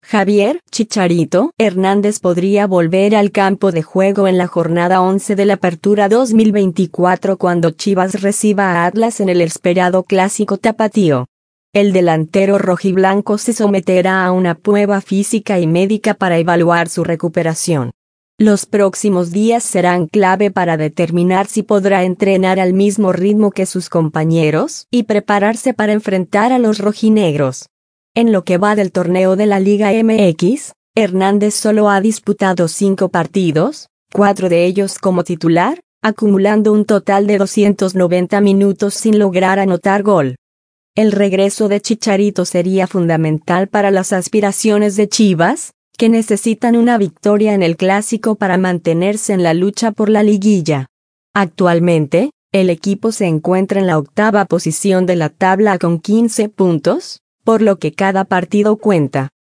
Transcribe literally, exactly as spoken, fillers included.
Javier "Chicharito" Hernández podría volver al campo de juego en la jornada once de la Apertura dos mil veinticuatro cuando Chivas reciba a Atlas en el esperado clásico tapatío. El delantero rojiblanco se someterá a una prueba física y médica para evaluar su recuperación. Los próximos días serán clave para determinar si podrá entrenar al mismo ritmo que sus compañeros y prepararse para enfrentar a los rojinegros. En lo que va del torneo de la Liga M X, Hernández solo ha disputado cinco partidos, cuatro de ellos como titular, acumulando un total de doscientos noventa minutos sin lograr anotar gol. El regreso de Chicharito sería fundamental para las aspiraciones de Chivas, que necesitan una victoria en el clásico para mantenerse en la lucha por la liguilla. Actualmente, el equipo se encuentra en la octava posición de la tabla con quince puntos, por lo que cada partido cuenta.